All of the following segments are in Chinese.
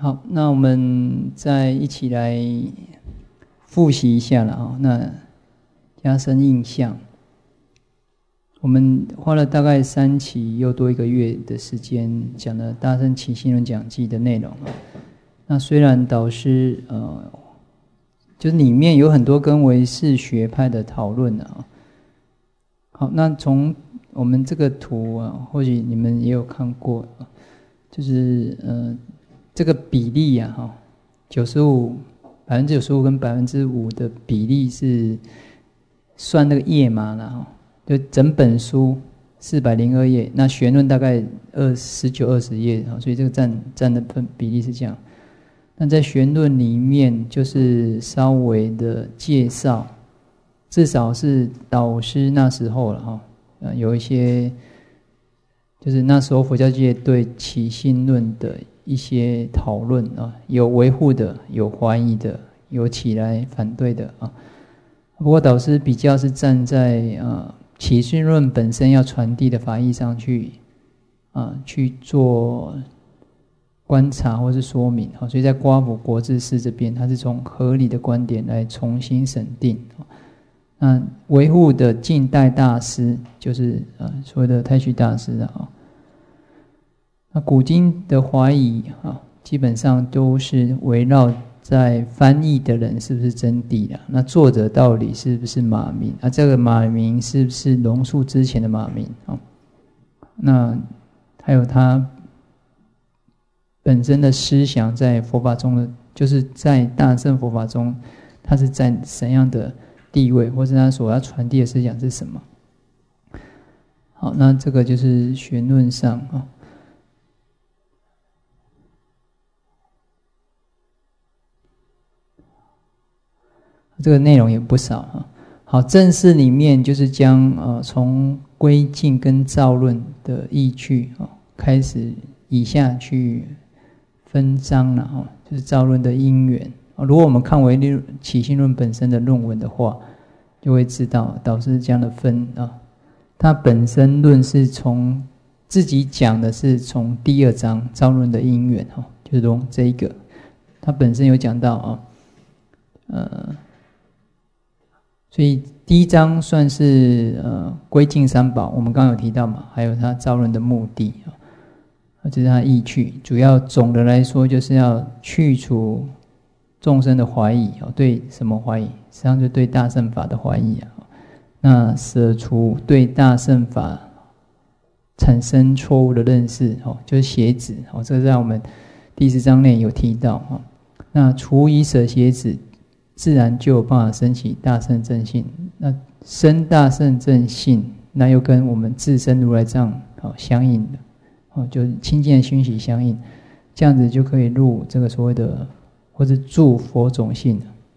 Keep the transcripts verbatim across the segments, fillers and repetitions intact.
好，那我们再一起来复习一下了啊。那加深印象，我们花了大概三期又多一个月的时间，讲了《大乘起信论讲记》的内容啊。那虽然导师呃，就是里面有很多跟唯识学派的讨论啊。好，那从我们这个图啊，或许你们也有看过，就是呃。这个比例啊，哈，九十五百分之九十五跟百分之五的比例是算那个页码了哈，就整本书四百零二页，那玄论大概二十九二十页哈，所以这个占占的分比例是这样。那在玄论里面，就是稍微的介绍，至少是导师那时候了哈，呃，有一些就是那时候佛教界对起信论的一些讨论啊，有维护的，有怀疑的，有起来反对的啊。不过导师比较是站在呃起信论本身要传递的法义上去啊去做观察或是说明啊，所以在瓜府国治寺这边，他是从合理的观点来重新审定。那维护的近代大师就是呃所谓的太虚大师啊。那古今的怀疑啊，基本上都是围绕在翻译的人是不是真谛啦？那作者到底是不是马明？啊，这个马明是不是龙树之前的马明啊？那还有他本身的思想在佛法中的，就是在大乘佛法中，他是在怎样的地位，或是他所要传递的思想是什么？好，那这个就是玄论上啊。这个内容也不少哈。好，正式里面就是将呃从归敬跟造论的依据啊开始以下去分章了哈，就是造论的因缘。如果我们看为起信论本身的论文的话，就会知道导师这样的分啊，它本身论是从自己讲的是从第二章造论的因缘哈，就是从这一个，它本身有讲到啊，呃。所以第一章算是呃归敬三宝，我们刚刚有提到嘛，还有他造论的目的啊，这是他的意趣。主要总的来说，就是要去除众生的怀疑啊，对什么怀疑？实际上就对大乘法的怀疑啊。那舍除对大乘法产生错误的认识哦，就是邪子哦，这个在我们第四章内有提到哈。那除以舍邪子，自然就有办法升起大乘正信。那生大乘正信，那又跟我们自身如来藏好相应的，哦，就是清净的熏习相应，这样子就可以入这个所谓的或者住佛种性。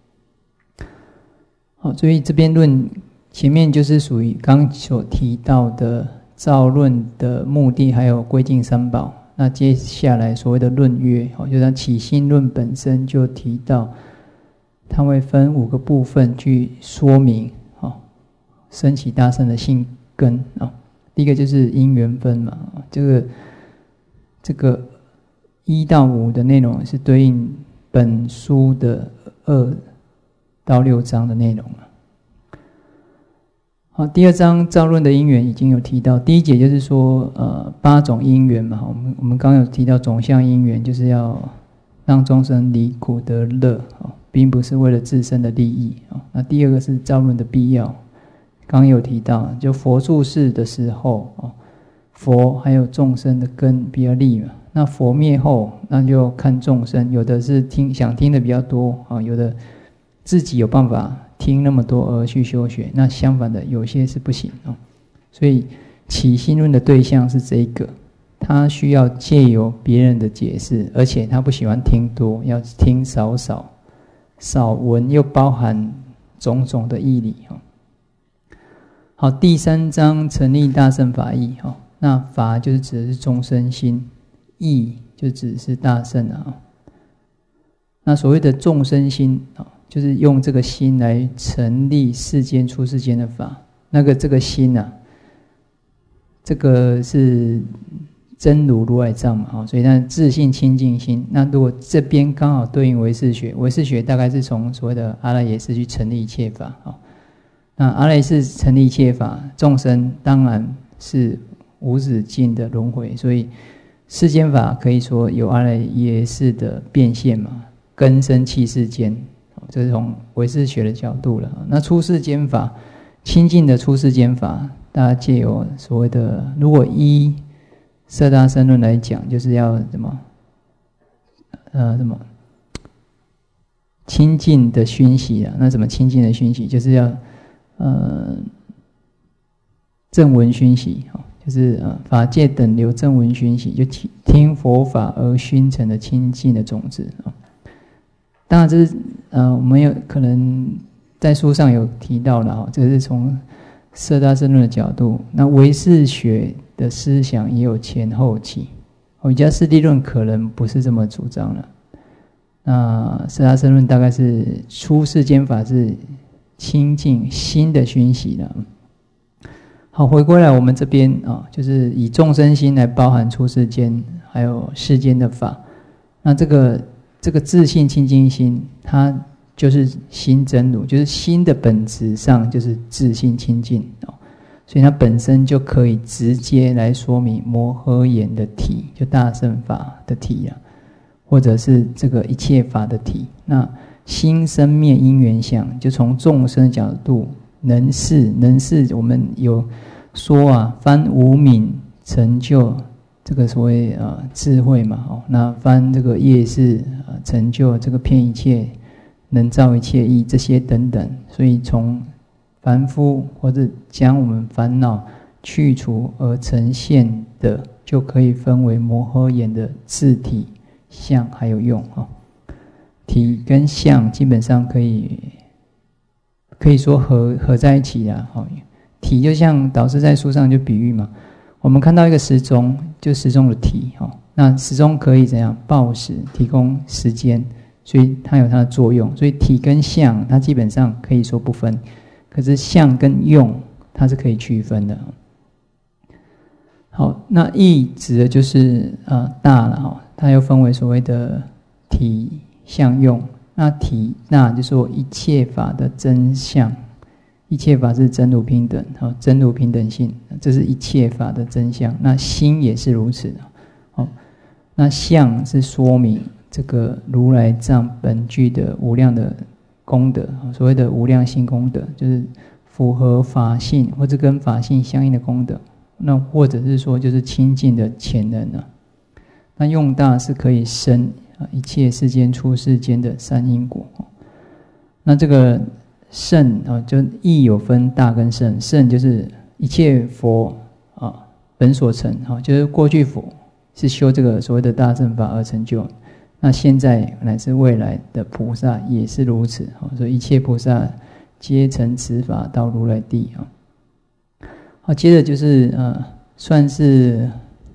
好，所以这边论前面就是属于刚所提到的造论的目的，还有归敬三宝。那接下来所谓的论约，哦，就是起信论本身就提到。它会分五个部分去说明啊，升起大乘的性根啊。第一个就是因缘分嘛，这个这个一到五的内容是对应本书的二到六章的内容了。好，第二章造论的因缘已经有提到，第一节就是说呃八种因缘嘛，我们我们刚刚有提到种相因缘，就是要让众生离苦得乐啊。并不是为了自身的利益啊。那第二个是造论的必要，刚刚有提到，就佛住世的时候啊，佛还有众生的根比较利嘛。那佛灭后，那就看众生，有的是听想听的比较多啊，有的自己有办法听那么多而去修学。那相反的，有些是不行啊。所以起信论的对象是这一个，他需要借由别人的解释，而且他不喜欢听多，要听少少。少文又包含种种的义理哈。好，第三章成立大乘法义哈。那法就是指的是众生心，义就指的是大乘啊。那所谓的众生心啊，就是用这个心来成立世间出世间的法。那个这个心啊，这个是真如如来藏嘛，所以那自性清净心。那如果这边刚好对应唯识学，唯识学大概是从所谓的阿赖耶识去成立一切法。那阿赖耶识成立一切法，众生当然是无止境的轮回，所以世间法可以说有阿赖耶识的变现嘛，根生器世间，这是从唯识学的角度了。那出世间法，清净的出世间法，大家借由所谓的，如果依色大乘论来讲，就是要什么？呃，什么？清净的熏习啊？那什么清净的熏习？就是要呃正闻熏习，就是呃法界等流正闻熏习，就听佛法而熏成的清净的种子啊。当然，这是呃我们有可能在书上有提到了哈，这个是从色大乘论的角度。那唯识学的思想也有前后期，瑜伽师地论可能不是这么主张了。那色大乘论大概是出世间法是清净心的熏习了。好，回归来我们这边啊，就是以众生心来包含出世间还有世间的法。那这个这个自性清净心，它就是心真如，就是心的本质上就是自性清净哦，所以它本身就可以直接来说明摩诃言的体，就大乘法的体啊，或者是这个一切法的体。那心生灭因缘相，就从众生角度能视能视，我们有说啊，翻无明成就这个所谓呃智慧嘛，哦，那翻这个业是呃成就这个遍一切能造一切义，这些等等。所以从凡夫或者将我们烦恼去除而呈现的，就可以分为摩诃言的自体、相还有用啊。体跟相基本上可以可以说合合在一起啦。体就像导师在书上就比喻嘛，我们看到一个时钟，就时钟的体，那时钟可以怎样报时，提供时间，所以它有它的作用。所以体跟相它基本上可以说不分，可是相跟用它是可以区分的。好，那义指的就是呃大了哈，它又分为所谓的体、相、用。那体大就是说一切法的真相，一切法是真如平等，好，真如平等性，这是一切法的真相。那心也是如此，好，那相是说明这个如来藏本具的无量的功德，所谓的无量性功德，就是符合法性或者跟法性相应的功德。那或者是说就是清净的潜能啊。那用大是可以生一切世间出世间的善因果。那这个圣啊，就义有分大跟圣，圣就是一切佛啊本所成，哈，就是过去佛是修这个所谓的大乘法而成就，那现在乃至未来的菩萨也是如此，所以一切菩萨皆成此法到如来地啊。好，接着就是呃，算是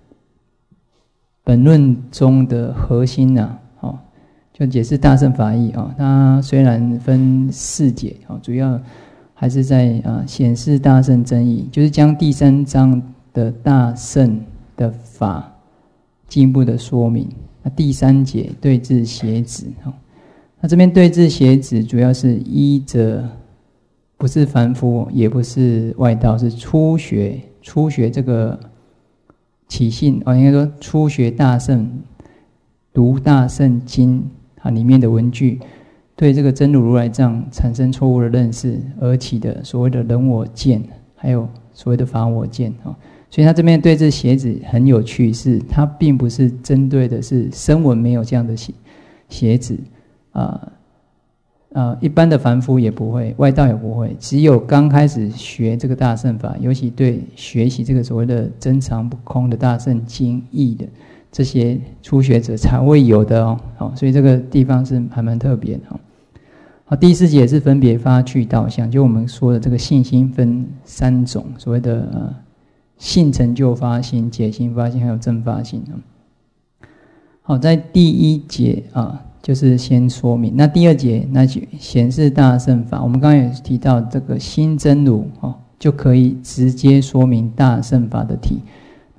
本论中的核心呐、啊，哦，就解释大乘法义啊。它虽然分四解，哦，主要还是在啊显示大乘真义，就是将第三章的大乘的法进一步的说明。那第三节对治邪子，哦，那这边对治邪子主要是依着。不是凡夫，也不是外道，是初学初学这个起信哦，应该说初学大乘，读大乘经它里面的文句，对这个真如如来藏产生错误的认识而起的所谓的人我见，还有所谓的法我见哦，所以他这边对这邪子很有趣，是他并不是针对的是声闻没有这样的邪邪子啊。呃呃，一般的凡夫也不会，外道也不会，只有刚开始学这个大乘法，尤其对学习这个所谓的真常不空的大乘经义的这些初学者才会有的哦。好，所以这个地方是还蛮特别的哦。好，第四节是分别发去道相，就我们说的这个信心分三种，所谓的呃信成就发心、解心发心，还有正发心哦。好，在第一节啊。就是先说明，那第二节那就显示大乘法。我们刚刚也提到这个心真如哦，就可以直接说明大乘法的体。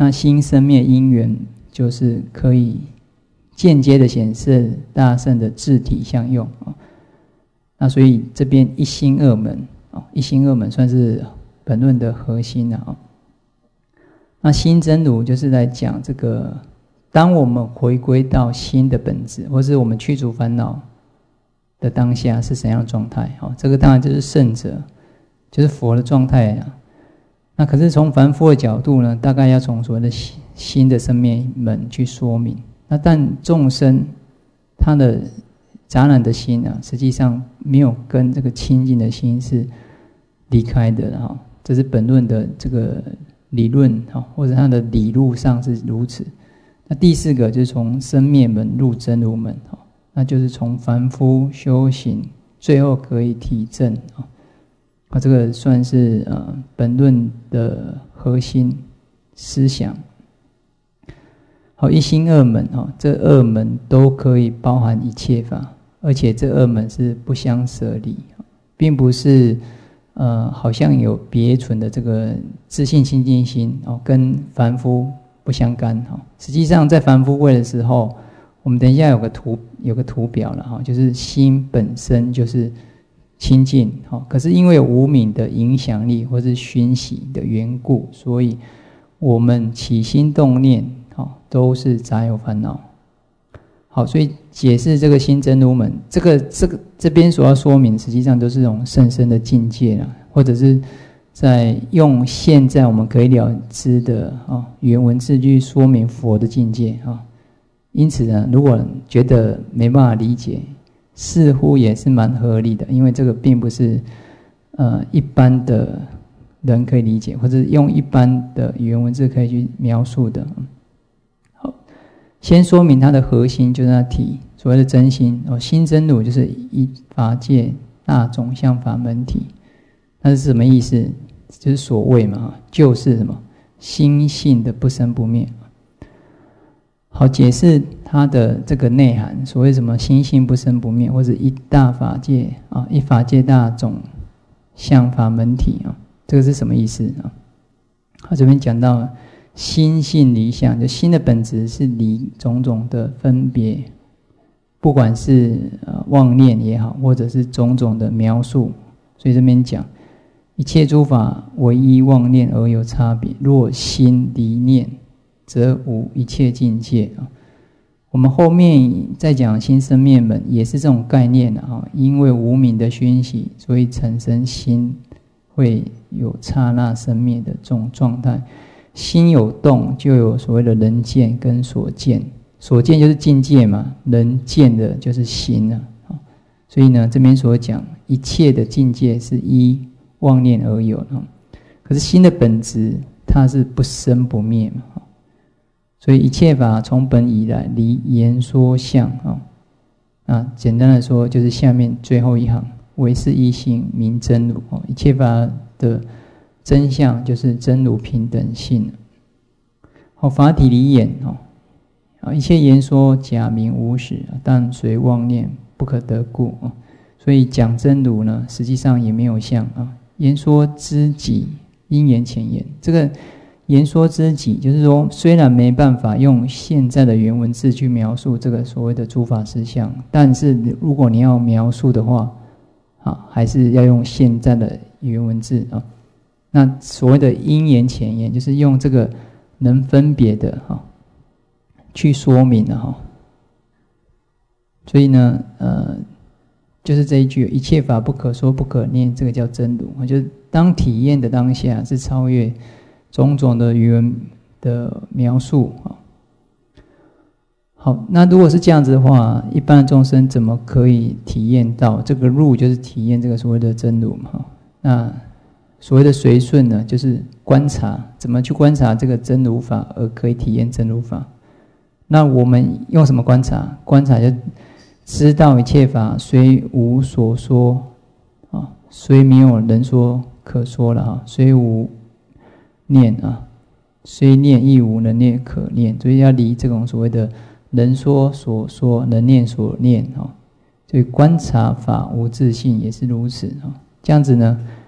那心生灭因缘就是可以间接的显示大乘的自体相用。那所以这边一心二门，一心二门算是本论的核心了。那心真如就是来讲这个，当我们回归到心的本质，或是我们去除烦恼的当下是怎样的状态？这个当然就是圣者，就是佛的状态啊。那可是从凡夫的角度呢，大概要从所谓的心的生灭门去说明。那但众生他的杂染的心啊，实际上没有跟这个清净的心是离开的哈。这是本论的这个理论哈，或者它的理路上是如此。那第四个就是从生灭门入真如门哈。那就是从凡夫修行，最后可以体证啊，啊，这个算是呃本论的核心思想。好，一心二门啊，这二门都可以包含一切法，而且这二门是不相舍离，并不是呃好像有别存的这个自信清净心哦，跟凡夫不相干哈。实际上在凡夫位的时候，我们等一下有个图有个图表了哈，就是心本身就是清净哈，可是因为有无明的影响力或是熏习的缘故，所以我们起心动念哈都是杂有烦恼。好，所以解释这个心真如门，这个这个这边所要说明，实际上都是这种甚深的境界啦，或者是在用现在我们可以了知的啊语言文字去说明佛的境界啊。因此呢，如果觉得没办法理解，似乎也是蛮合理的，因为这个并不是呃一般的人可以理解，或者用一般的语言文字可以去描述的。好，先说明它的核心，就是它体所谓的真心哦，心真如就是一法界大种相法门体，那是什么意思？就是所谓嘛，就是什么心性的不生不灭。好，解释它的这个内涵，所谓什么心性不生不灭，或者一大法界啊，一法界大种相法门体啊，这个是什么意思啊？他这边讲到心性离相，就心的本质是离种种的分别，不管是呃妄念也好，或者是种种的描述，所以这边讲一切诸法唯一妄念而有差别，若心离念，则无一切境界啊。我们后面再讲心生灭门，也是这种概念啊。因为无明的熏习，所以产生心会有刹那生灭的这种状态。心有动，就有所谓的人见跟所见。所见就是境界嘛，人见的就是心啊。所以呢，这边所讲一切的境界是依妄念而有的，可是心的本质它是不生不灭嘛。所以一切法从本以来离言说相啊，啊，简单的说就是下面最后一行，唯是一心名真如哦。一切法的真相就是真如平等性。好，法体离言哦，啊，一切言说假名无实，但随妄念不可得故哦。所以讲真如呢，实际上也没有相啊。言说知己，因言前言，这个。言说知己，就是说，虽然没办法用现在的原文字去描述这个所谓的诸法实相，但是如果你要描述的话，啊，还是要用现在的原文字啊。那所谓的因言前言，就是用这个能分别的哈去说明的哈。所以呢，呃，就是这一句“一切法不可说不可念”，这个叫真如，就是当体验的当下是超越种种的语文的描述。好，那如果是这样子的话，一般的众生怎么可以体验到这个入？就是体验这个所谓的真如嘛。那所谓的随顺呢，就是观察，怎么去观察这个真如法，而可以体验真如法。那我们用什么观察？观察就知道一切法虽无所说啊，虽没有人说可说了啊，虽无念啊，虽念亦无能念可念，所以要离这种所谓的人说所说，人念所念啊。所以观察法无自性也是如此啊。这样子呢，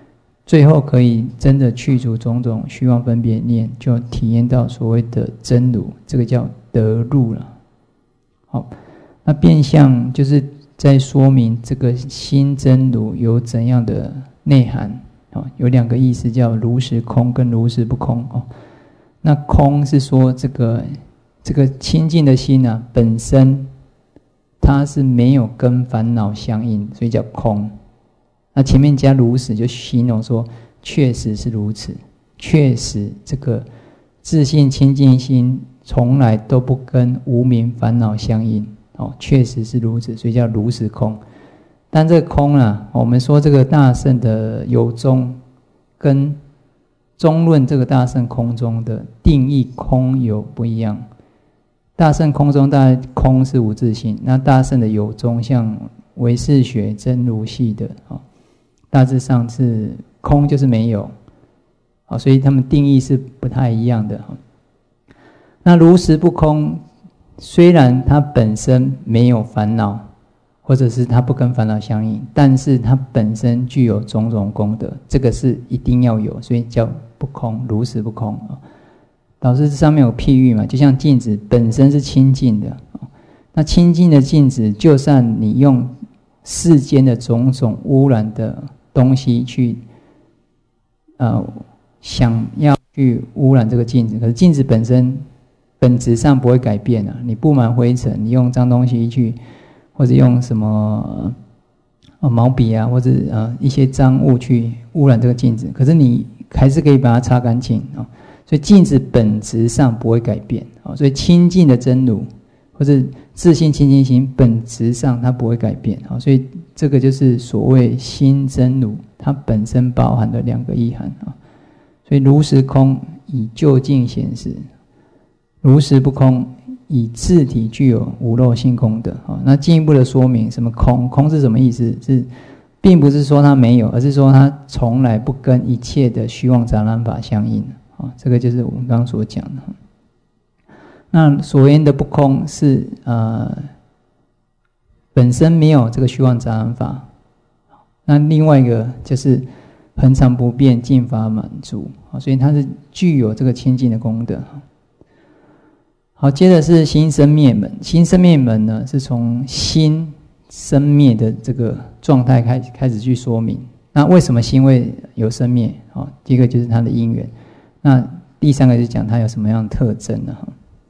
最后可以真的去除种种虚妄分别念，就体验到所谓的真如，这个叫得入了。好，那变相就是在说明这个心真如有怎样的内涵。有两个意思，叫如实空跟如实不空。那空是说这个这个清净的心啊，本身它是没有跟烦恼相应，所以叫空。那前面加如实，就形容说确实是如此，确实这个自信清净心从来都不跟无明烦恼相应，哦，确实是如此，所以叫如实空。但这个空啊，我们说这个大乘的有宗跟中论这个大乘空中的定义空有不一样。大乘空中大概空是无自性，那大乘的有宗像唯识学真如系的，大致上是空就是没有，所以他们定义是不太一样的。那如实不空，虽然它本身没有烦恼，或者是它不跟烦恼相应，但是它本身具有种种功德，这个是一定要有，所以叫不空，如实不空。老师这上面有譬喻嘛，就像镜子本身是清净的，那清净的镜子，就算你用世间的种种污染的东西去，呃，想要去污染这个镜子，可是镜子本身本质上不会改变啊。你布满灰尘，你用脏东西去。或者用什么呃毛笔啊，或者呃一些脏物去污染这个镜子，可是你还是可以把它擦干净啊。所以镜子本质上不会改变啊。所以清净的真如或者自性清净心本质上它不会改变啊。所以这个就是所谓心真如，它本身包含的两个意涵啊。所以如实空以究竟显示，如实不空。以自体具有无漏性空德。那进一步的说明，什么空？空是什么意思？是并不是说它没有，而是说它从来不跟一切的虚妄杂染法相应。这个就是我们刚刚所讲的。那所言的不空是呃本身没有这个虚妄杂染法。那另外一个就是恒常不变，净法满足，所以它是具有这个清净的功德。好，接着是心生灭门。心生灭门呢，是从心生灭的这个状态开开始去说明。那为什么心会有生灭？好，第一个就是它的因缘。那第三个就是讲它有什么样的特征呢？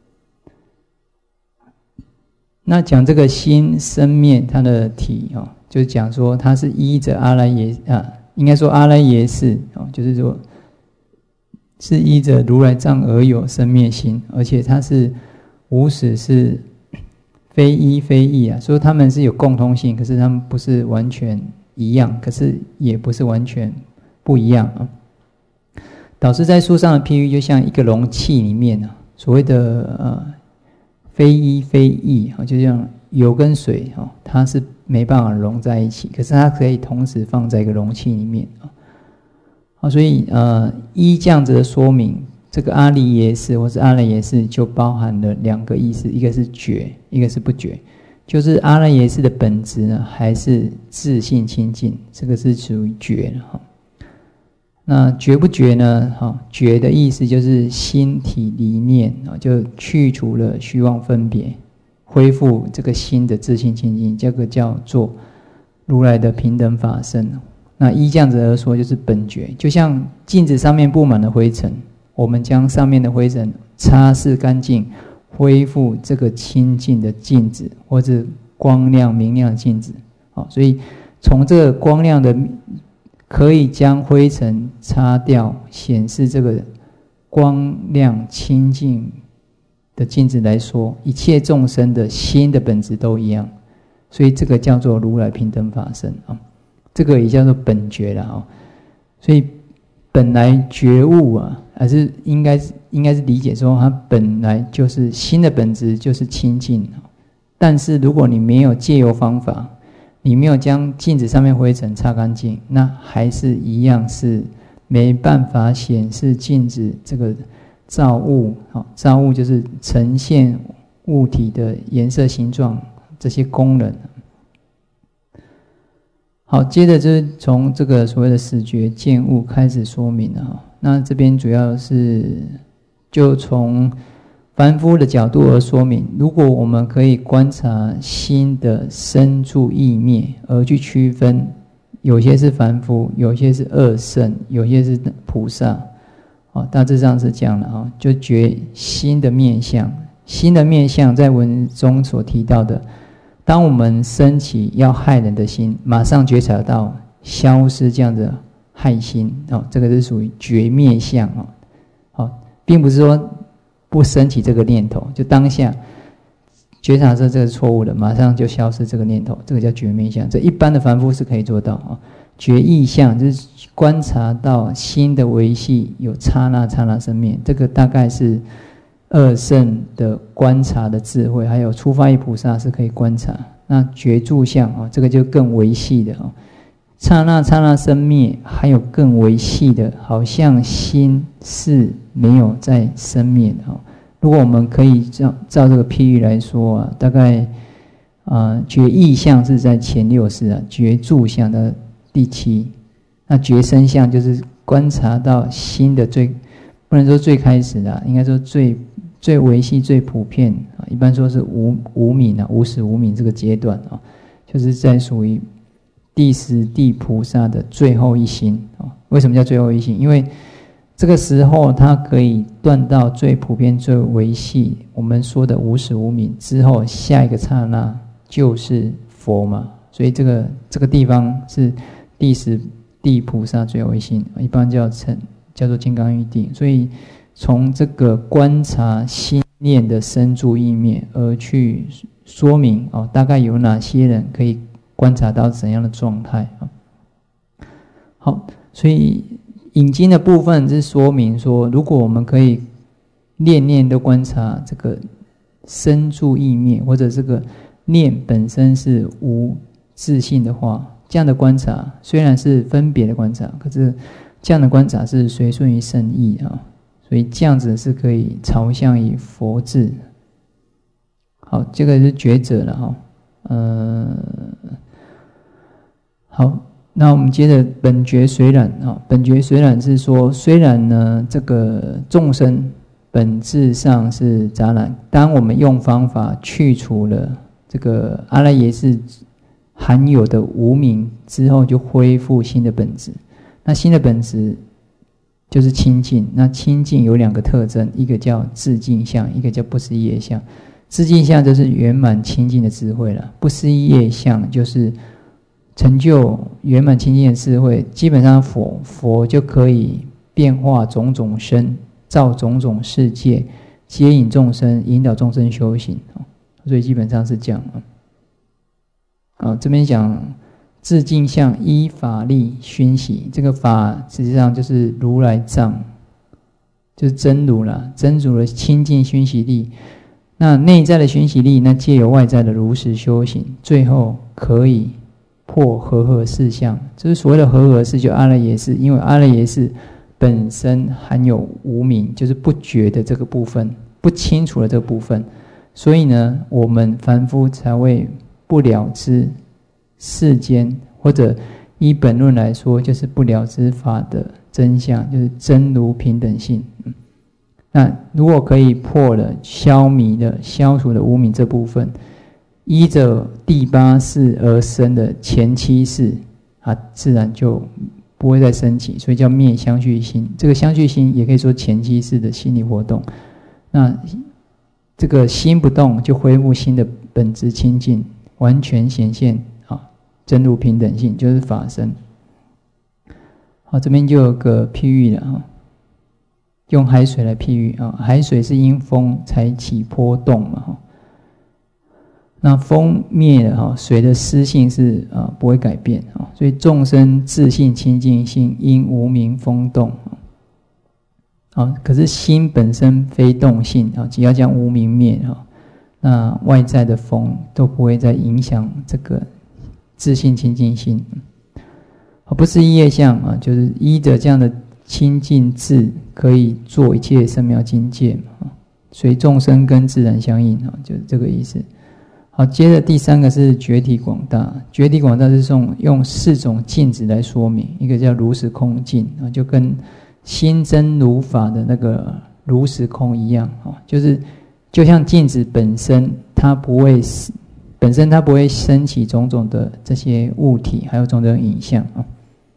那讲这个心生灭，它的体哦，就是讲说它是依着阿赖耶啊，应该说阿赖耶识哦，就是说。是依着如来藏而有生灭心，而且它是无始是非一非异啊，所以他们是有共通性，可是他们不是完全一样，可是也不是完全不一样啊。导师在书上的譬喻，就像一个容器里面啊，所谓的呃非一非异啊，就像油跟水啊，它是没办法融在一起，可是它可以同时放在一个容器里面啊。所以呃，依这样子的说明，这个阿离耶识或是阿赖耶识就包含了两个意思，一个是觉，一个是不觉。就是阿赖耶识的本质呢，还是自性清净，这个是属于觉哈。那觉不觉呢？哈，觉的意思就是心体离念啊，就去除了虚妄分别，恢复这个心的自性清净，这个叫做如来的平等法身。那依这样子而说，就是本觉，就像镜子上面布满了灰尘，我们将上面的灰尘擦拭干净，恢复这个清净的镜子，或者光亮明亮的镜子。好，所以从这个光亮的，可以将灰尘擦掉，显示这个光亮清净的镜子来说，一切众生的心的本质都一样，所以这个叫做如来平等法身啊。这个也叫做本觉了啊，所以本来觉悟啊，还是应该应该是理解说，它本来就是心的本质就是清净。但是如果你没有借由方法，你没有将镜子上面灰尘擦干净，那还是一样是没办法显示镜子这个造物。好，造物就是呈现物体的颜色、形状这些功能。 好，接着就是从这个所谓的始觉见悟开始说明了哈。那这边主要是就从凡夫的角度而说明，如果我们可以观察心的生住意灭，而去区分，有些是凡夫，有些是二圣，有些是菩萨，哦，大致上是这样的啊。就觉心的面相，心的面相在文中所提到的，当我们升起要害人的心，马上觉察到消失这样的害心，哦，这个是属于觉灭相哦，哦，并不是说不升起这个念头，就当下觉察说这个是错误的，马上就消失这个念头，这个叫觉灭相。这一般的凡夫是可以做到啊。觉意相就是观察到心的维系有刹那刹那生灭，这个大概是二圣的观察的智慧，还有初发意菩萨是可以观察。那觉住相啊，这个就更维系的啊。刹那刹那生灭，还有更维系的，好像心是没有在生灭的啊。如果我们可以照照这个譬喻来说啊，大概啊、呃，觉意相是在前六识啊，觉住相的第七，那觉生相就是观察到心的最，不能说最开始的，应该说最最维系、最普遍啊，一般说是无无明啊，无始无明这个阶段啊，就是在属于第十地菩萨的最后一心啊。为什么叫最后一心？因为这个时候它可以断到最普遍、最维系我们说的无始无明之后，下一个刹那就是佛嘛。所以这个这个地方是第十地菩萨最后一心，一般叫成叫做金刚喻地。所以从这个观察心念的生住意灭而去说明哦，大概有哪些人可以观察到怎样的状态啊？好，所以引经的部分是说明说，如果我们可以念念都观察这个生住意灭，或者这个念本身是无自性的话，这样的观察虽然是分别的观察，可是这样的观察是随顺于圣意啊，所以这样子是可以朝向于佛智。好，这个是觉者了哈，呃，好。那我们接着本觉虽然啊，本觉虽然是说，虽然呢这个众生本质上是杂染，当我们用方法去除了这个阿赖耶识含有的无明之后，就恢复新的本质。那新的本质就是清净。那清净有两个特征，一个叫自净相，一个叫不思议业相。自净相就是圆满清净的智慧了，不思议业相就是成就圆满清净的智慧，基本上佛佛就可以变化种种身，造种种世界，接引众生，引导众生修行，所以基本上是这样啊。这边讲自净相依法力熏习，这个法实际上就是如来藏，就是真如啦，真如的清净熏习力。那内在的熏习力，那借由外在的如实修行，最后可以破和合事相，就是所谓的和合事，就阿赖耶识，因为阿赖耶识本身含有无明，就是不觉的这个部分，不清楚的这个部分，所以呢，我们凡夫才会不了知世间，或者依本论来说，就是不了知法的真相，就是真如平等性。那如果可以破了、消弭了、消除了无明这部分，依着第八识而生的前七识啊，自然就不会再升起，所以叫灭相续心。这个相续心也可以说前七识的心理活动。那这个心不动，就恢复心的本质清净，完全显现啊，真如平等性，就是法身。好，这边就有个譬喻了哈，用海水来譬喻啊，海水是因风才起波动嘛哈。那风灭了哈，水的湿性是啊不会改变啊，所以众生自性清净性因无明风动啊，可是心本身非动性啊，只要将无明灭啊，那外在的风都不会再影响这个自性清净性。不是依业相啊，就是依着这样的清净智可以做一切圣妙境界嘛，随众生跟自然相应啊，就是这个意思。 好，接着第三个是觉体广大。觉体广大是用用四种镜子来说明，一个叫如实空镜啊，就跟心真如法的那个如实空一样啊，就是就像镜子本身，它不会本身它不会升起种种的这些物体，还有种种影像啊。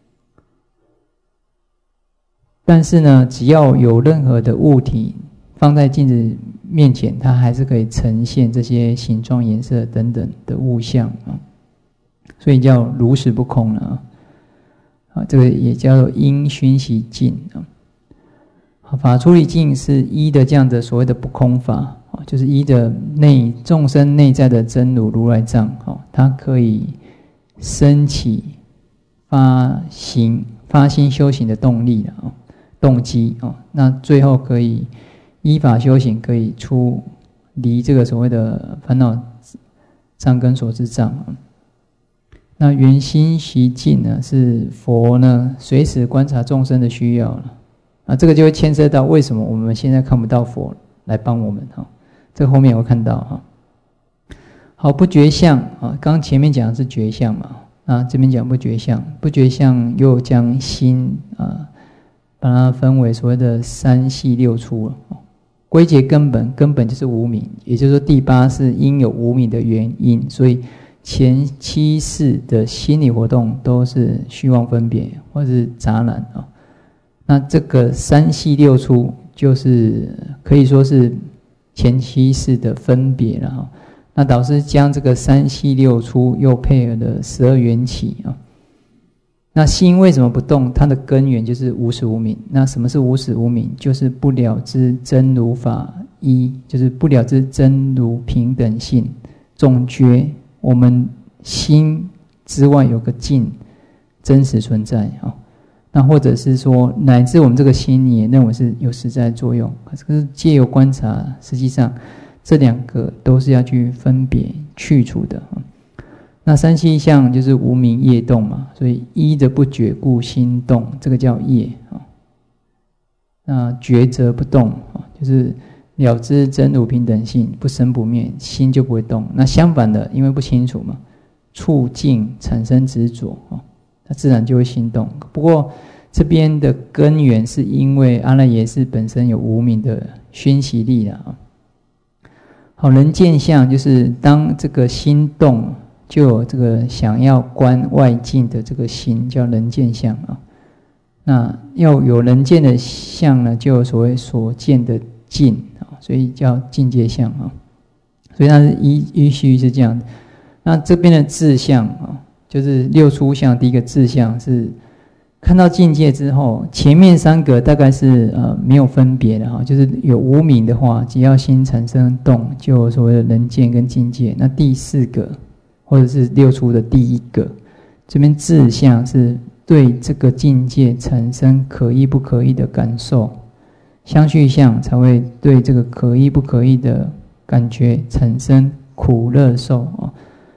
但是呢，只要有任何的物体放在镜子面前，它还是可以呈现这些形状、颜色等等的物象啊，所以叫如实不空了啊。啊，这个也叫做因熏习镜啊。法出离境是依的这样的所谓的不空法啊，就是依的内众生内在的真如如来藏啊，它可以升起发行发心修行的动力了啊，动机啊，那最后可以依法修行，可以出离这个所谓的烦恼障跟所知障。那圆心习境呢，是佛呢随时观察众生的需要了啊，这个就会牵涉到为什么我们现在看不到佛来帮我们哈，这个后面有看到哈。好，不觉相啊，刚前面讲的是觉相嘛，啊这边讲不觉相，不觉相又将心啊把它分为所谓的三系六出了。归结根本，根本就是无明，也就是说第八是因有无明的原因，所以前七世的心理活动都是虚妄分别或是杂染啊。那这个三系六出就是可以说是前七世的分别了哈。那导师将这个三系六出又配合了十二缘起啊。那心为什么不动？它的根源就是无始无明。那什么是无始无明？就是不了知真如法一，就是不了知真如平等性。总觉我们心之外有个境真实存在啊。那或者是说，乃至我们这个心你也认为是有实在作用，可是借由观察，实际上这两个都是要去分别去除的。那三细相就是无明业动嘛，所以依着不觉故心动，这个叫业啊。那觉则不动啊，就是了知真如平等性，不生不灭，心就不会动。那相反的，因为不清楚嘛，触境产生执着啊，它自然就会心动。不过这边的根源是因为阿赖耶识本身有无明的熏习力了啊。好，人见相就是当这个心动，就有这个想要观外境的这个心，叫人见相啊。那要有人见的相呢，就有所谓所见的境啊，所以叫境界相啊。所以它是依依序是这样的。那这边的志相啊，就是六出相，第一个志相是看到境界之后，前面三个大概是呃没有分别的哈，就是有无明的话，只要心产生动，就有所谓的人见跟境界。那第四个或者是六出的第一个，这边志相是对这个境界产生可依不可依的感受，相续相才会对这个可依不可依的感觉产生苦乐受啊，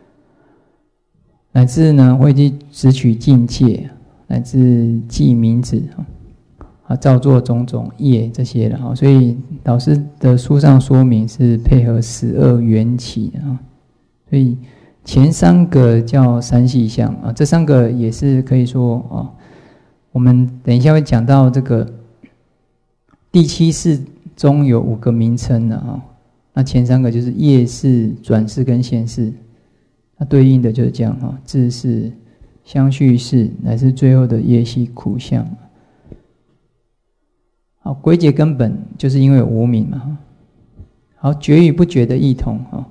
乃至呢会去执取境界，乃至记名字啊，造作种种业这些的啊，所以导师的书上说明是配合十二缘起啊，所以前三个叫三细相啊，这三个也是可以说啊，我们等一下会讲到这个第七世中有五个名称的啊，那前三个就是业识、转识跟现识，它对应的就是这样啊，智识、相续识，乃至最后的业系苦相。好，归结根本就是因为有无明嘛。好，觉与不觉的异同啊。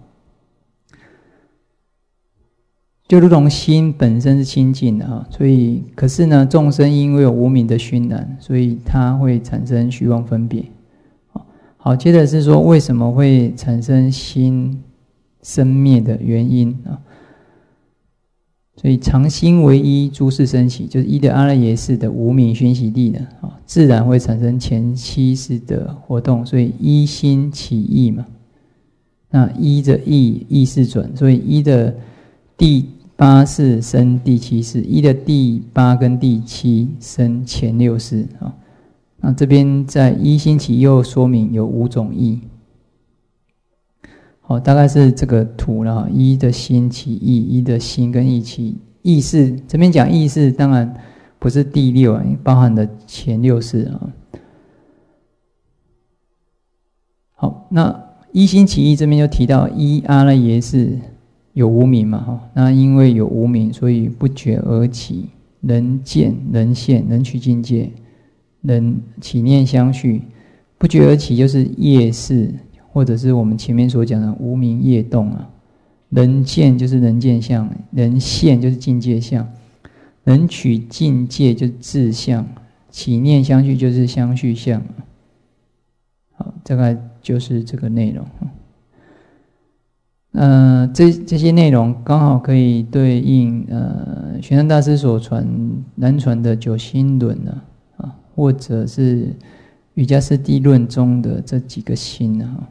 就如同心本身是清净的哈，所以可是呢，众生因为有无明的熏染，所以它会产生虚妄分别。好，接着是说为什么会产生心生灭的原因啊？所以常心为一，诸事生起，就是一的阿赖耶识的无明熏习力呢，啊，自然会产生前七识的活动，所以一心起意嘛。那一的意意是准，所以一的第八世生第七世，一的第八跟第七生前六世啊。那这边在一心起又说明有五种意。 哦，大概是这个图了哈。一的心起意，一的心跟意起意识，这边讲意识，当然不是第六啊，包含的前六识啊。好，那一心起意这边就提到一阿赖耶识有无明嘛哈，那因为有无明，所以不觉而起，能见能现能取境界，能起念相续，不觉而起就是业识。或者是我们前面所讲的无明业动啊，能见就是能见相，能现就是境界相，能取境界就是智相，起念相续就是相续相。好，大概就是这个内容。呃，这这些内容刚好可以对应呃玄奘大师所传南传的九心论呢啊，或者是瑜伽师地论中的这几个心啊。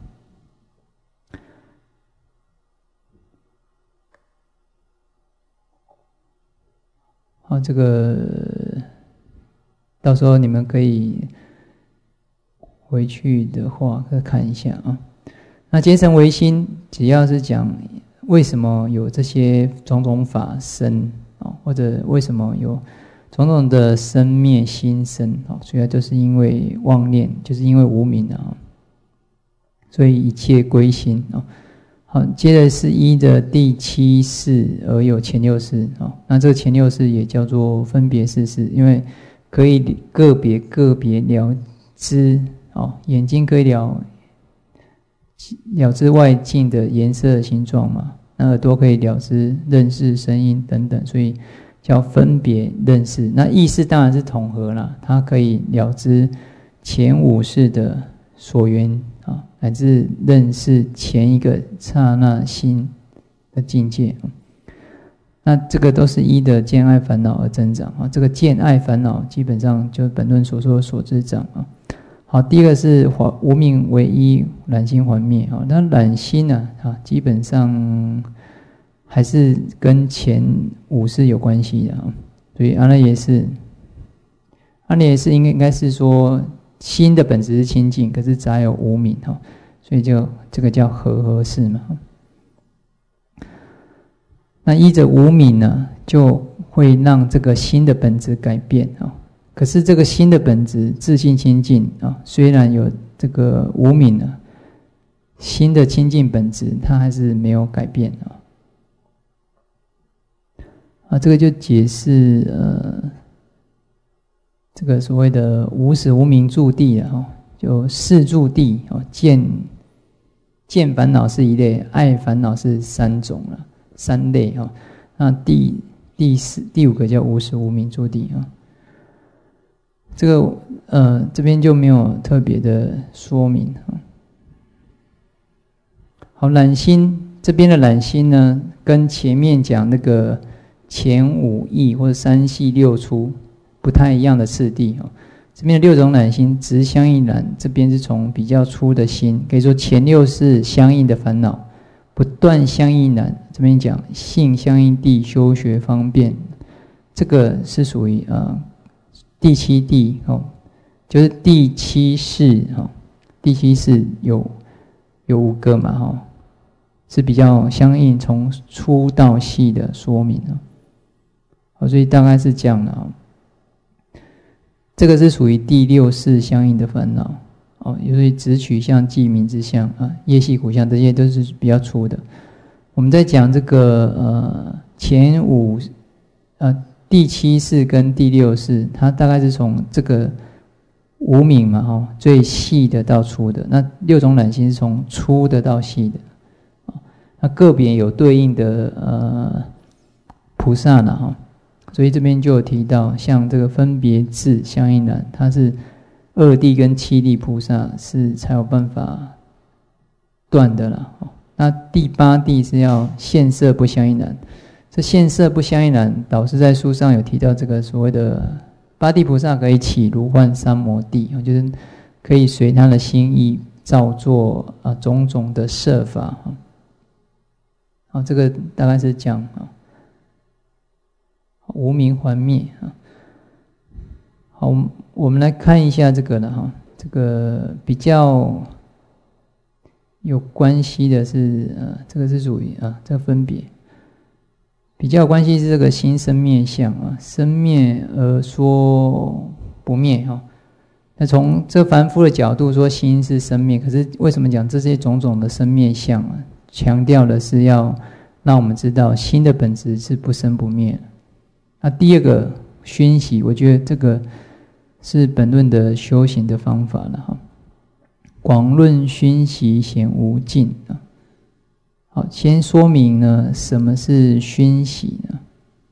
好，这个到时候你们可以回去的话再看一下啊。那结成唯心，只要是讲为什么有这些种种法生啊，或者为什么有种种的生灭心生啊，主要就是因为妄念，就是因为无明啊，所以一切归心啊。好，接着是一的第七识而有前六识啊，那这个前六识也叫做分别识识，因为可以个别个别了知哦，眼睛可以了了知外境的颜色形状嘛，那耳朵可以了知认识声音等等，所以叫分别认识。那意识当然是统合啦，它可以了知前五识的所缘。乃至认识前一个刹那心的境界，那这个都是一的见爱烦恼而增长啊。这个见爱烦恼基本上就是本论所说的所知长啊。好，第一个是无明为一，染心还灭啊。那染心呢啊，基本上还是跟前五识有关系的啊。所以阿赖耶识，阿赖耶识应该应该是说。心的本质是清净，可是杂有无明哈，所以就这个叫和合识嘛。那依着无明呢，就会让这个心的本质改变啊。可是这个心的本质自性清净啊，虽然有这个无明呢，心的清净本质它还是没有改变啊。啊，这个就解释呃。这个所谓的无始无明住地啊，就四住地哦，见见烦恼是一类，爱烦恼是三种了，三类哈。那第第四第五个叫无始无明住地啊，这个呃这边就没有特别的说明啊。好，染心这边的染心呢，跟前面讲那个前五义或者三系六出。不太一样的次第哦，这边的六种染心，直相应染，这边是从比较粗的心，可以说前六是相应的烦恼，不断相应染。这边讲性相应地修学方便，这个是属于呃第七地哦，就是第七识哈，第七识有有五个嘛哈，是比较相应从粗到细的说明啊，哦，所以大概是这样的啊。这个是属于第六识相应的烦恼哦，所以直取相、记名之相啊、业系苦相，这些都是比较粗的。我们在讲这个呃前五呃第七识跟第六识，它大概是从这个无明嘛哈、哦，最细的到粗的。那六种染心是从粗的到细的，哦、那个别有对应的呃菩萨呢哈。哦，所以这边就有提到，像这个分别智相应染，它是二地跟七地菩萨是才有办法断的啦。那第八地是要现色不相应染，这现色不相应染，导师在书上有提到这个所谓的八地菩萨可以起如幻三摩地，就是可以随他的心意造作啊种种的设法。好，这个大概是讲啊。无明还灭啊！好，我们来看一下这个了哈。这个比较有关系的是呃，这个是属于啊，这个分别比较有关系是这个心生灭相啊，生灭而说不灭哈。那从这凡夫的角度说心是生灭，可是为什么讲这些种种的生灭相啊？强调的是要让我们知道心的本质是不生不灭的。那第二个熏习，我觉得这个是本论的修行的方法了哈。广论熏习显无尽啊。好，先说明呢，什么是熏习呢？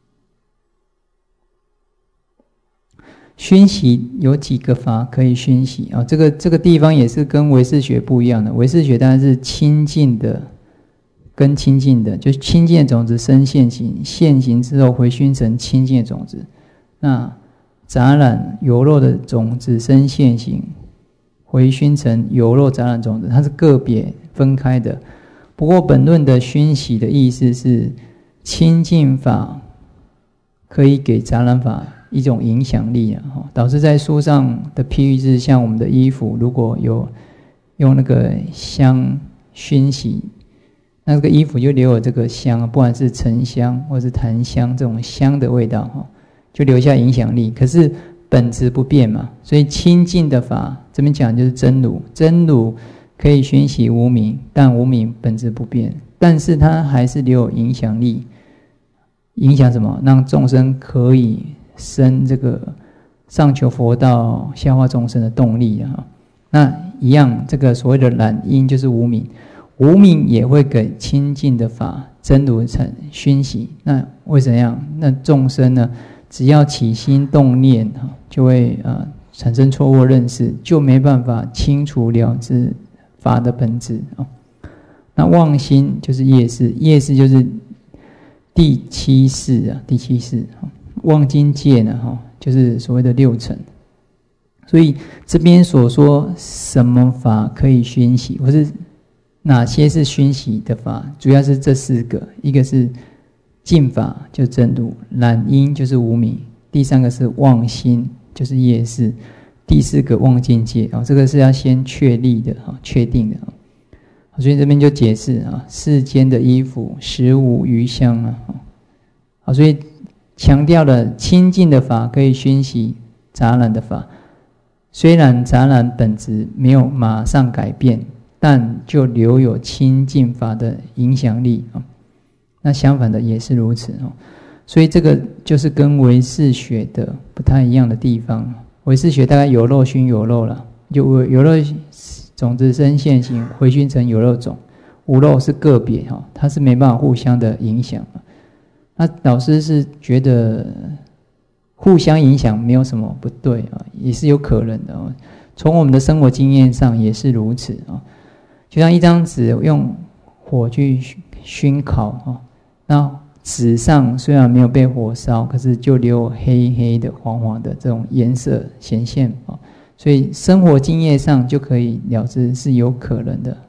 熏习有几个法可以熏习啊？这个这个地方也是跟唯识学不一样的。唯识学当然是清净的，跟清净的，就是清净的种子生现行，现行之后回熏成清净的种子。那杂染油肉的种子生现行，回熏成油肉杂染种子，它是个别分开的。不过本论的熏习的意思是，清净法可以给杂染法一种影响力啊。导致在书上的譬喻是，像我们的衣服如果有用那个香熏洗，那这个衣服就留有这个香，不管是沉香或是檀香这种香的味道，就留下影响力。可是本质不变嘛，所以清净的法这边讲就是真如，真如可以熏习无明，但无明本质不变，但是它还是留有影响力。影响什么？让众生可以生这个上求佛道、下化众生的动力啊。那一样，这个所谓的染因就是无明，无明也会给清净的法真如成熏习。那为怎样？那众生呢，只要起心动念，就会呃产生错误认识，就没办法清除了知法的本质啊。那妄心就是业识，业识就是第七识啊，第七识。妄经界呢，哈，就是所谓的六尘。所以这边所说什么法可以熏习，或是哪些是熏习的法，主要是这四个：一个是净法，就是真如；染因就是无明；第三个是妄心，就是业识；第四个妄境界。哦，这个是要先确立的，哈，确定的。所以这边就解释啊，世间的衣服实无余香啊。好，所以强调了清净的法可以熏习杂染的法，虽然杂染本质没有马上改变，但就留有清净法的影响力啊。那相反的也是如此哦。所以这个就是跟唯识学的不太一样的地方。唯识学大概有肉熏有肉了，就有肉种子生现行，回熏成有肉种，无肉是个别哈，它是没办法互相的影响。那老师是觉得互相影响没有什么不对啊，也是有可能的哦。从我们的生活经验上也是如此啊。就像一张纸用火去熏烤啊，那纸上虽然没有被火烧，可是就留黑黑的、黄黄的这种颜色显现啊。所以生活经验上就可以了知是有可能的。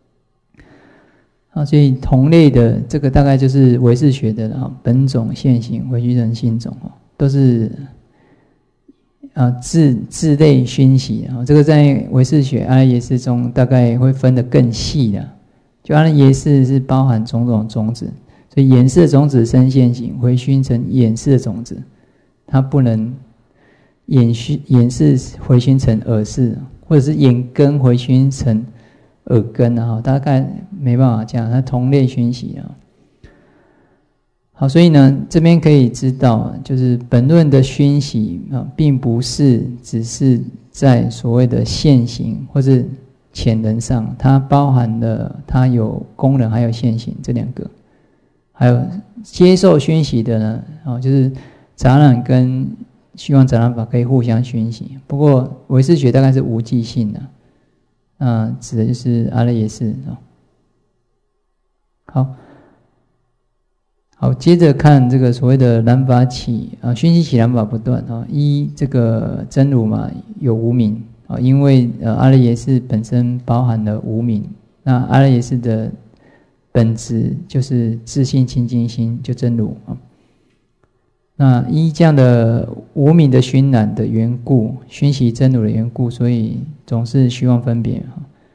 啊，所以同类的这个大概就是唯识学的啊，本种现行回熏成心种，都是啊自自类熏习啊。这个在唯识学阿赖耶识中大概会分得更细的。就阿赖耶识是包含种种种子，所以眼识的种子生现行，回熏成眼识的种子，它不能眼识眼识回熏成耳识，或者是眼根回熏成耳根啊，大概没办法这样，它同类熏习啊。好，所以呢，这边可以知道，就是本论的熏习啊，并不是只是在所谓的现行或是潜能上，它包含了它有功能还有现行这两个，还有接受熏习的呢，啊，就是杂染跟虚妄杂染法可以互相熏习。不过唯识学大概是无记性的。啊，指的就是阿赖耶识啊。好，好，接着看这个所谓的染法起啊，熏习起染法不断啊。一，这个真如嘛有无明啊，因为呃阿赖耶识本身包含了无明，那阿赖耶识的本质就是自性清净心，就真如啊。那依这样的无明的熏染的缘故，熏习真如的缘故，所以总是虚妄分别。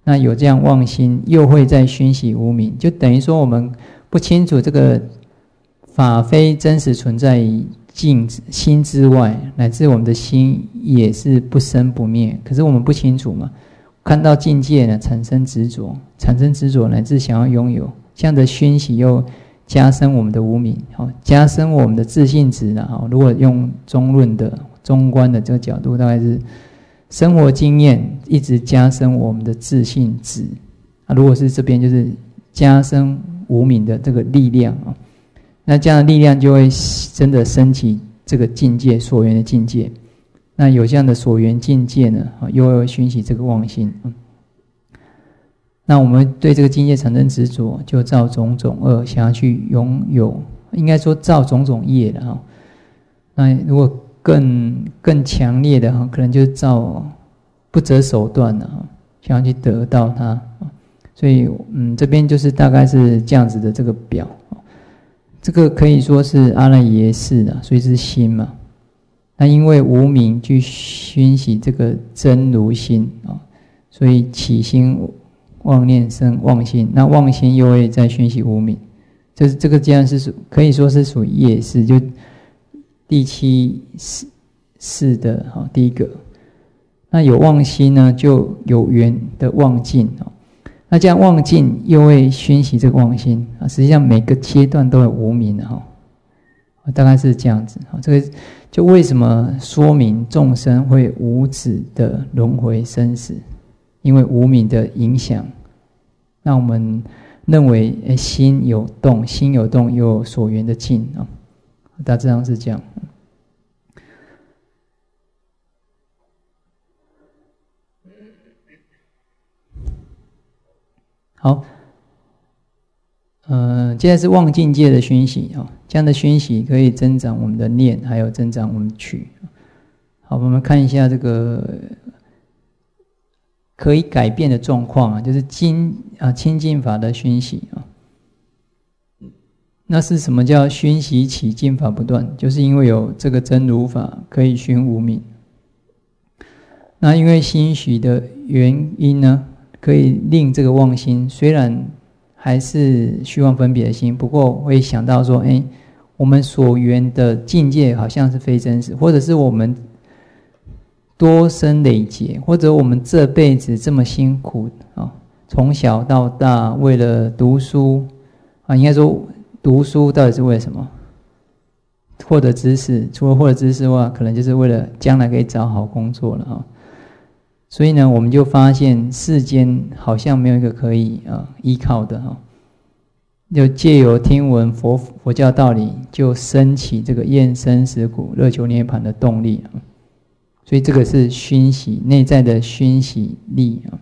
那有这样妄心，又会再熏习无明，就等于说我们不清楚这个法非真实存在于境心之外，乃至我们的心也是不生不灭，可是我们不清楚嘛，看到境界呢产生执着，产生执着乃至想要拥有，这样的熏习又加深我们的无明，加深我们的自信值了。如果用中论的中观的这个角度，大概是生活经验一直加深我们的自信值，啊，如果是这边就是加深无明的这个力量啊，那这样的力量就会真的升起这个境界，所缘的境界。那有这样的所缘境界呢，又会熏习这个妄心。那我们对这个境界产生执着，就造种种恶，想要去拥有，应该说造种种业了哈。那如果更更强烈的哈，可能就是造不择手段的哈，想要去得到它。所以嗯，这边就是大概是这样子的这个表。这个可以说是阿赖耶识的，所以是心嘛。那因为无明去熏习这个真如心啊，所以起心妄念生妄心，那妄心又会再熏习无明，就是这个这样是属可以说是属于业识，就第七识的哈第一个。那有妄心呢，就有缘的妄境哦。那这样妄境又会熏习这个妄心啊，实际上每个阶段都有无明的哈，大概是这样子。这个就为什么说明众生会无止的轮回生死，因为无明的影响，那我们认为诶心有动，心有动又有所缘的境啊，大致上是这样。好，呃，接下来是妄境界的熏习啊，这样的熏习可以增长我们的念，还有增长我们的取。好，我们看一下这个可以改变的状况啊，就是精啊清净法的熏习啊。那是什么叫熏习起净法不断？就是因为有这个真如法可以熏无明。那因为熏习的原因呢，可以令这个妄心虽然还是虚妄分别的心，不过会想到说，哎，我们所缘的境界好像是非真实，或者是我们多生累劫，或者我们这辈子这么辛苦啊，从小到大为了读书啊，应该说读书到底是为了什么？获得知识，除了获得知识的话，可能就是为了将来可以找好工作了哈。所以呢，我们就发现世间好像没有一个可以啊依靠的哈，就借由听闻佛佛教道理，就升起这个厌生死苦、乐求涅槃的动力啊。所以这个是熏习内在的熏习力啊。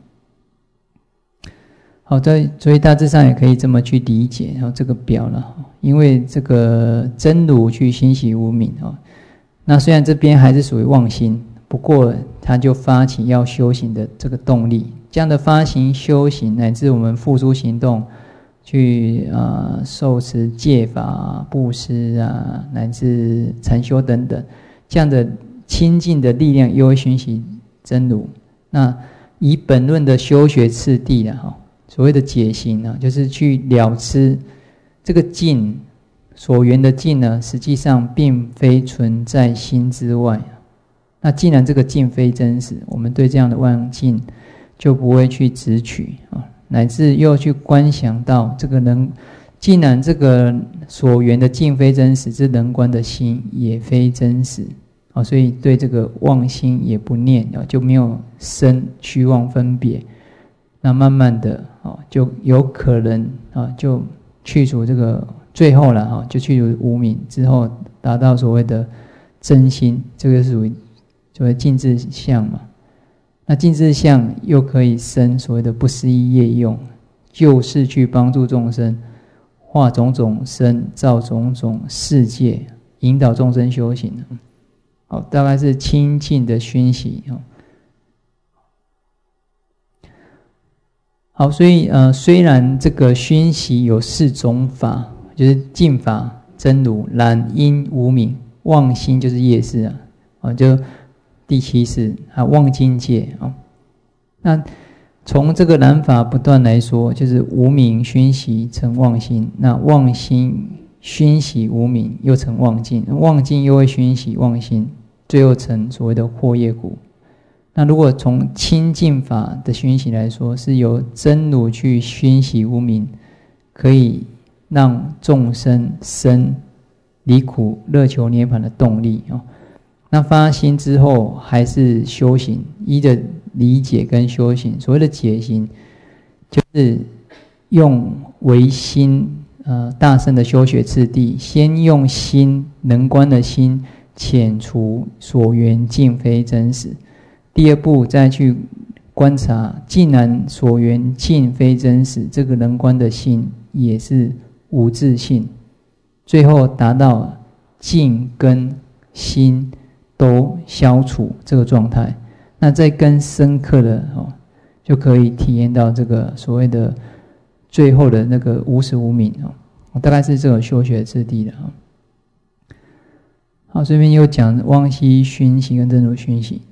好的，所以大致上也可以这么去理解然后这个表了，因为这个真如去熏习无明啊，那虽然这边还是属于妄心。不过，他就发起要修行的这个动力，这样的发行修行，乃至我们付诸行动，去啊、呃、受持戒法、布施啊，乃至禅修等等，这样的清净的力量，又会熏习真如。那以本论的修学次第啊，哈，所谓的解行啊，就是去了知这个境所缘的境呢，实际上并非存在心之外。那既然这个境非真实，我们对这样的妄境就不会去执取啊，乃至又去观想到这个人，既然这个所缘的境非真实，这人观的心也非真实啊，所以对这个妄心也不念啊，就没有生虚妄分别。那慢慢的啊，就有可能啊，就去除这个最后了啊，就去除无明之后，达到所谓的真心，这个是属于。所谓净智相嘛，那净智相又可以生所谓的不思议业用，就是去帮助众生化种种身，造种种世界，引导众生修行。好，大概是清净的熏习。好，所以呃，虽然这个熏习有四种法，就是净法、真如、染因、无明、妄心，就是业识啊，啊就。第七是啊，妄境界啊，那从这个染法不断来说，就是无明熏习成妄心，那妄心熏习无明，又成妄境，妄境又会熏习妄心，最后成所谓的惑业苦。那如果从清净法的熏习来说，是由真如去熏习无明，可以让众生生离苦乐求涅槃的动力哦。那发心之后还是修行，依着理解跟修行。所谓的解行，就是用唯心呃大乘的修学次第，先用心能观的心遣除所缘尽非真实。第二步再去观察，既然所缘尽非真实，这个能观的心也是无自性，最后达到净跟心都消除这个状态，那再更深刻的哦，就可以体验到这个所谓的最后的那个无始无明哦，大概是这种修学次第的啊。好，这边又讲妄息熏习跟真如熏习。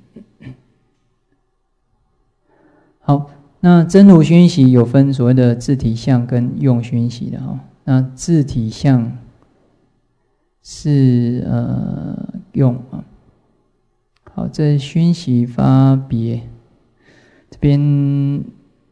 好，那真如熏习有分所谓的自体相跟用熏习的哈。那自体相是呃用啊。好，这熏习发别这边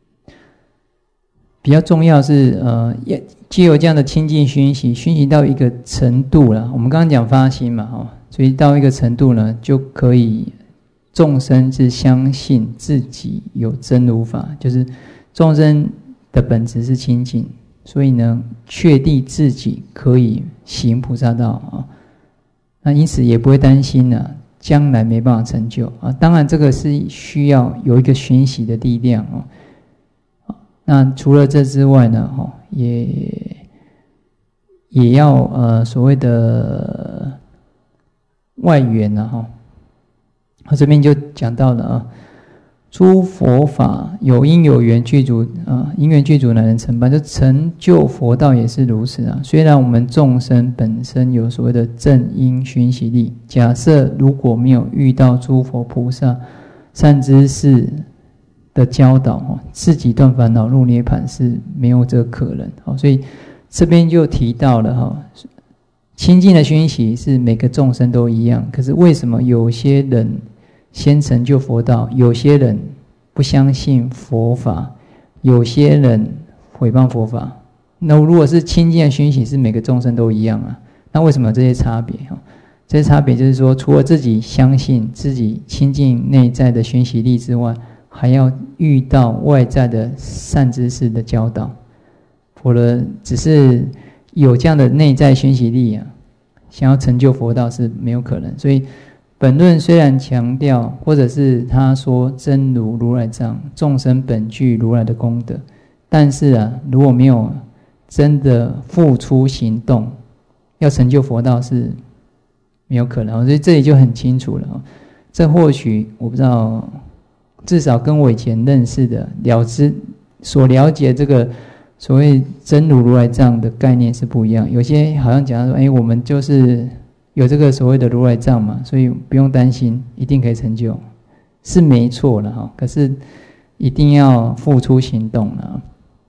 比较重要是呃，藉由这样的清净熏习，熏习到一个程度了。我们刚刚讲发心嘛，哈，所以到一个程度呢，就可以众生是相信自己有真如法，就是众生的本质是清净，所以呢，确定自己可以行菩萨道啊。那因此也不会担心呢、啊。将来没办法成就啊！当然，这个是需要有一个熏习的力量哦。那除了这之外呢，哈，也也要呃所谓的外缘呐，哈。他这边就讲到了啊，诸佛法有因有缘具足啊，因缘具足乃能成办，就成就佛道也是如此啊。虽然我们众生本身有所谓的正因熏习力，假设如果没有遇到诸佛菩萨善知识的教导，自己断烦恼入涅槃是没有这个可能。所以这边就提到了哈，清净的熏习是每个众生都一样，可是为什么有些人先成就佛道，有些人不相信佛法，有些人毁谤佛法？那如果是清净的熏习，是每个众生都一样啊，那为什么有这些差别？这些差别就是说，除了自己相信自己清净内在的熏习力之外，还要遇到外在的善知识的教导，否则只是有这样的内在熏习力啊，想要成就佛道是没有可能。所以本论虽然强调，或者是他说真如如来藏，众生本具如来的功德，但是啊，如果没有真的付出行动，要成就佛道是没有可能。所以这里就很清楚了。这或许我不知道，至少跟我以前认识的了知所了解这个所谓真如如来藏的概念是不一样。有些好像讲说，哎，我们就是有这个所谓的如来藏嘛，所以不用担心，一定可以成就，是没错了哈。可是一定要付出行动了。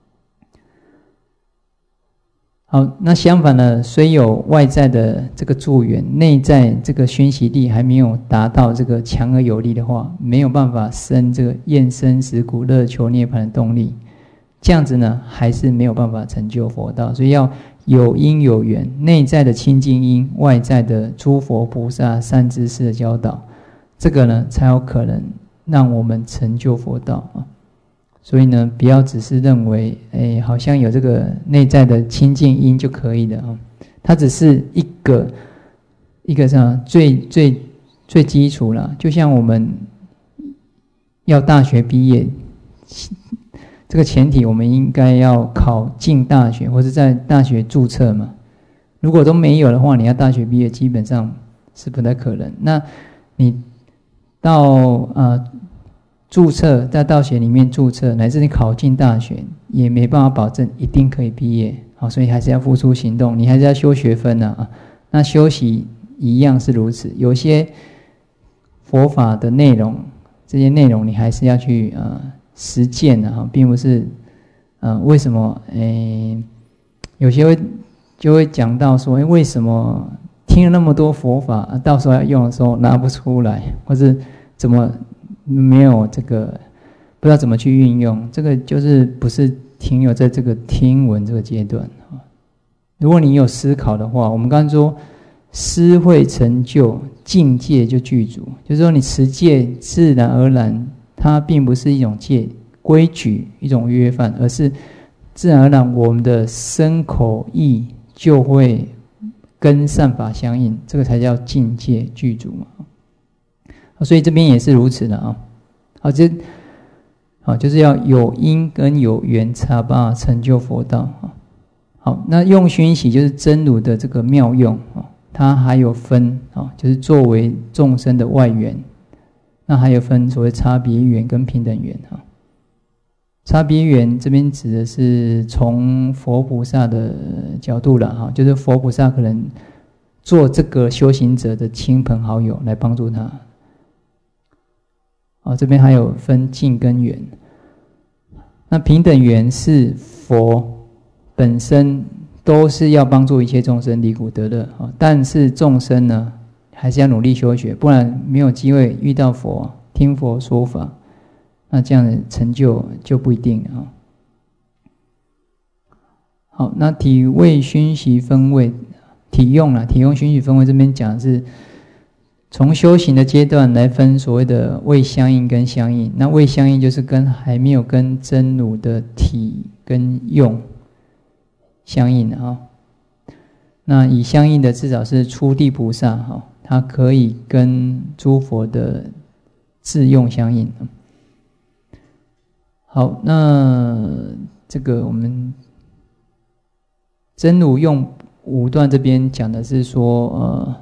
好，那相反呢，虽有外在的这个助缘，内在这个熏习力还没有达到这个强而有力的话，没有办法生这个厌生死苦乐求涅槃的动力。这样子呢，还是没有办法成就佛道。所以要有因有缘，内在的清净因，外在的诸佛菩萨善知识的教导，这个呢才有可能让我们成就佛道啊。所以呢，不要只是认为，哎，好像有这个内在的清净因就可以了啊。它只是一个一个啥最最最基础了。就像我们要大学毕业，这个前提我们应该要考进大学，或者在大学注册嘛。如果都没有的话，你要大学毕业基本上是不太可能。那你到呃注册在大学里面注册，乃至你考进大学，也没办法保证一定可以毕业。好，所以还是要付出行动，你还是要修学分啊。那修习一样是如此，有些佛法的内容，这些内容你还是要去呃。 实践啊，并不是，呃，为什么？诶，有些会就会讲到说，诶，为什么听了那么多佛法，到时候要用的时候拿不出来，或是怎么没有这个不知道怎么去运用？这个就是不是停留在这个听闻这个阶段啊。如果你有思考的话，我们刚刚说。思会成就，境界就具足。就是说，你持戒自然而然，它并不是一种戒规矩、一种约范，而是自然而然，我们的身口意就会跟善法相应，这个才叫境界具足嘛。所以这边也是如此的啊。好，这好就是要有因跟有缘，才办法成就佛道啊。好，那用熏习就是真如的这个妙用啊。它还有分啊，就是作为众生的外缘，那还有分所谓差别缘跟平等缘啊。差别缘这边指的是从佛菩萨的角度了哈，就是佛菩萨可能做这个修行者的亲朋好友来帮助他。啊，这边还有分近跟远。那平等缘是佛本身。都是要帮助一切众生离苦得乐，但是众生呢，还是要努力修学，不然没有机会遇到佛，听佛说法，那这样的成就就不一定啊。好，那体味熏习分位，体用啦，体用熏习分位这边讲的是从修行的阶段来分所谓的位相应跟相应。那位相应就是跟还没有跟真如的体跟用。相应的哈，那以相应的至少是初地菩萨哈，它可以跟诸佛的自用相应。好，那这个我们真如用五段这边讲的是说，呃，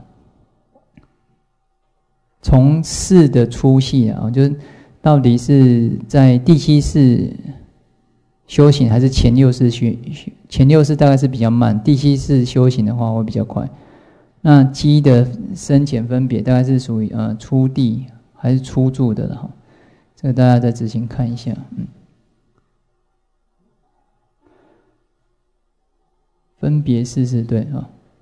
从世的粗细啊，就是到底是在第七世修行还是前六世修？前六世大概是比较慢，第七世修行的话会比较快。那基的深浅分别大概是属于呃初地还是初住的哈？这个大家再仔细看一下，嗯。分别是是对啊。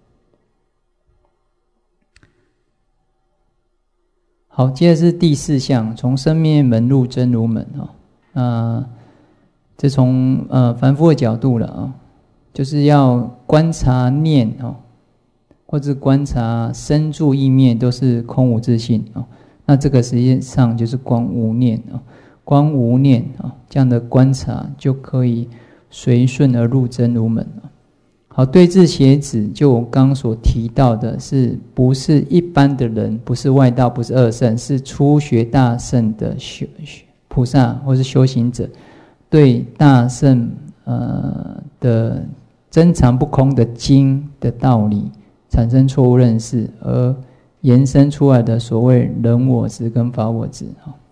好，接着是第四项，从生灭门入真如门啊。那这从呃凡夫的角度了啊。就是要观察念哦，或者观察身住意灭都是空无自性哦。那这个实际上就是观无念哦，观无念哦，这样的观察就可以随顺而入真如门。好，对治邪子，就我刚所提到的，是不是一般的人，不是外道，不是二圣，是初学大圣的修菩萨或是修行者，对大圣呃的。真常不空的经的道理产生错误认识，而延伸出来的所谓人我执跟法我执。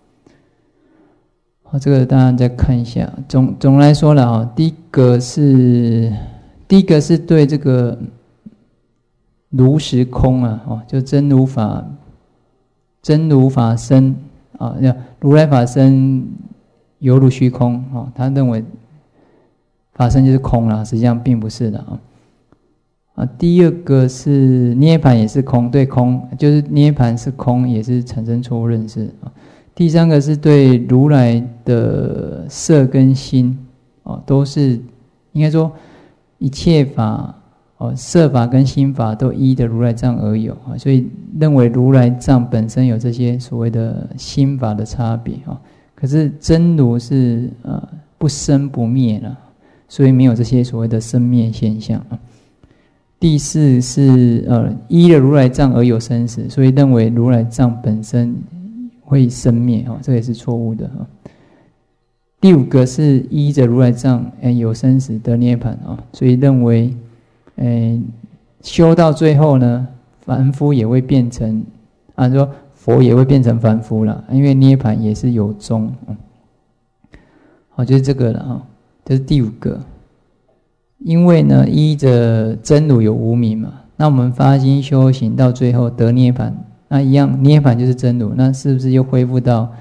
好，这个大家再看一下。总总来说了啊，第一个是第一个是对这个如实空啊，哦，就真如法真如法身啊，如来法身犹如虚空啊，他认为。法身就是空啦，实际上并不是的啊。啊，第二个是涅盘也是空，对空就是涅盘是空，也是产生错误认识啊。第三个是对如来的色跟心哦，都是应该说一切法哦，色法跟心法都依的如来藏而有啊，所以认为如来藏本身有这些所谓的心法的差别啊。可是真如是呃不生不灭了。所以没有这些所谓的生灭现象啊。第四是呃依了如来藏而有生死，所以认为如来藏本身会生灭啊，这也是错误的啊。第五个是依着如来藏呃有生死得涅槃啊，所以认为呃修到最后呢，凡夫也会变成啊说佛也会变成凡夫了，因为涅槃也是有终啊。好，就是这个了啊。这是第五个，因为呢，依着真如有无明嘛，那我们发心修行到最后得涅槃，那一样涅槃就是真如，那是不是又恢复到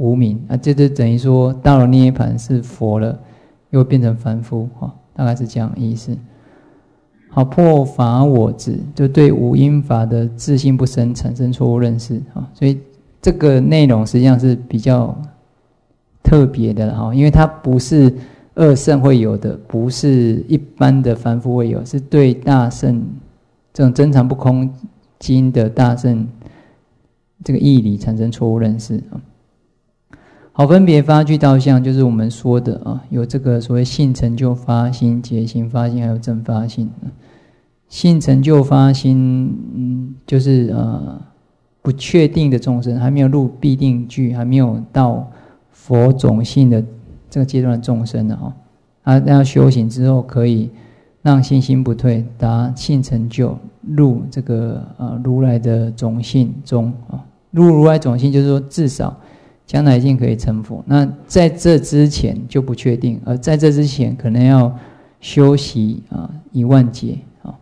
无明啊，这就等于说到了涅槃是佛了，又变成凡夫哈，大概是这样的意思。好，破法我执，就对无因法的自信不生，产生错误认识啊，所以这个内容实际上是比较特别的哈，因为它不是二圣会有的，不是一般的凡夫会有，是对大圣这种真常不空经的大圣这个义理产生错误认识啊。好，分别发具道相，就是我们说的啊，有这个所谓性成就发心、结行发心，还有正发心。性成就发心，嗯，就是呃不确定的众生，还没有入必定具，还没有到佛种性的这个阶段的众生的哈，他要修行之后，可以让信心不退，达性成就，入这个呃如来的种性中啊。入如来种性，就是说至少将来一定可以成佛。那在这之前就不确定，而在这之前可能要修习啊一万劫啊。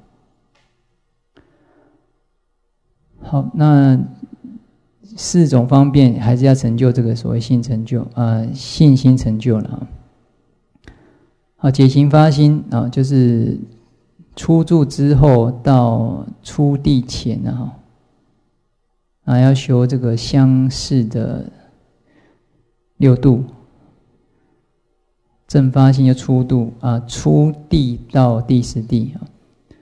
好，那四种方便还是要成就这个所谓性成就啊，信心成就了啊。好，结行发心啊，就是出住之后到出地前啊，啊要修这个相似的六度，正发心就出度啊，出地到第十地啊。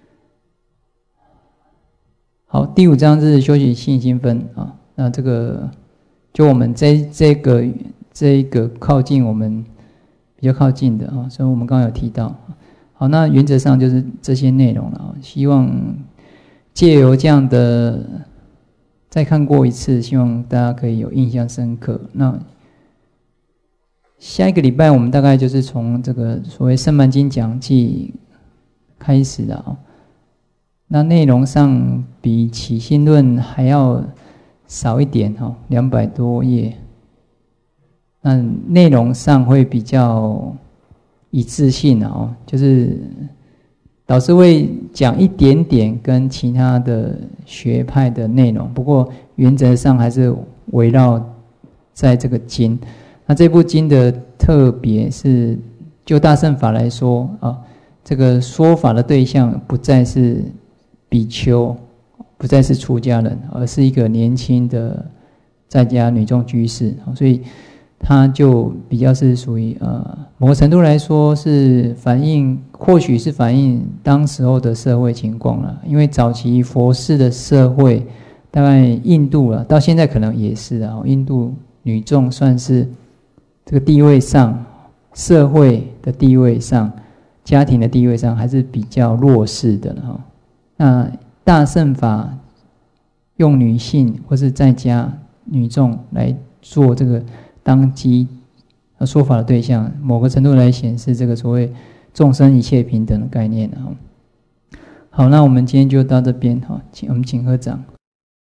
好，第五章是修习信心分啊，那这个就我们这这个这个靠近我们比较靠近的啊，所以我们刚刚有提到。好，那原则上就是这些内容了啊，希望借由这样的再看过一次，希望大家可以有印象深刻。那下一个礼拜我们大概就是从这个所谓圣曼经讲记开始的啊，那内容上比起信论还要少一点哈，两百多页。那内容上会比较一致性啊，就是导师会讲一点点跟其他的学派的内容，不过原则上还是围绕在这个经。那这部经的特别是就大乘法来说啊，这个说法的对象不再是比丘，不再是出家人，而是一个年轻的在家女众居士，所以它就比较是属于呃某个程度来说是反映，或许是反映当时候的社会情况了。因为早期佛世的社会，大概印度了，到现在可能也是啊，印度女众算是这个地位上，社会的地位上，家庭的地位上还是比较弱势的哈。那大乘法用女性或是在家女众来做这个当机说法的对象，某个程度来显示这个所谓众生一切平等的概念。好，那我们今天就到这边，请我们请合掌。